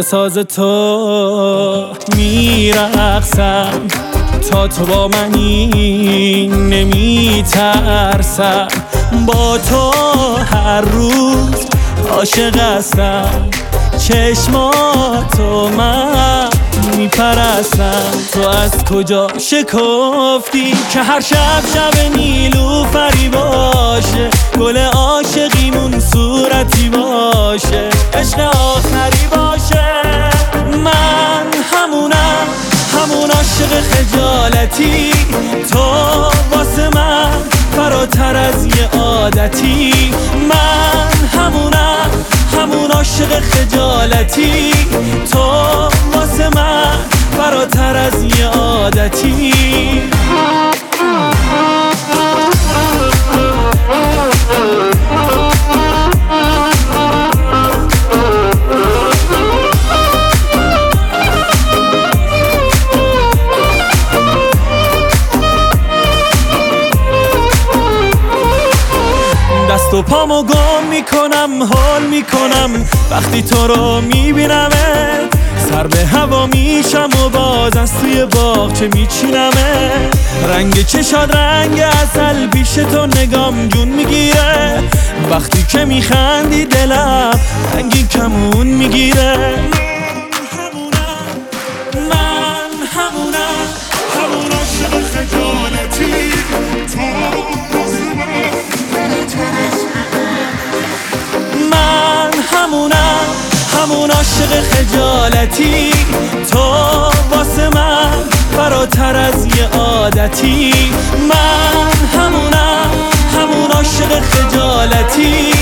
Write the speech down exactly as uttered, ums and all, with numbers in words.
به ساز تو میرقصم، تا تو با منی نمیترسم، با تو هر روز عاشق هستم، چشماتو من میپرستم. تو از کجا شکفتی که هر شب شب نیلوفری باشه، گل عاشقیمون صورتی باشه، عشق آخری باشه. من همونم، همون عاشق خجالتی، تو واسه من فراتر از یه عادتی. من همونم، همون عاشق خجالتی، تو واسه من فراتر از یه عادتی. دست و پامو گم میکنم، حال میکنم وقتی تو رو میبینمه، سر به هوا میشم و باز از توی باغچه میچینمه. رنگ چشاد رنگ عسل، پیش تو نگام جون میگیره، وقتی که میخندی دلم رنگی کمون میگیره. من همونم، همون عاشق خجالتی، من همونم، همون عاشق خجالتی، تو واسه من فراتر از یه عادتی. من همونم، همون عاشق خجالتی،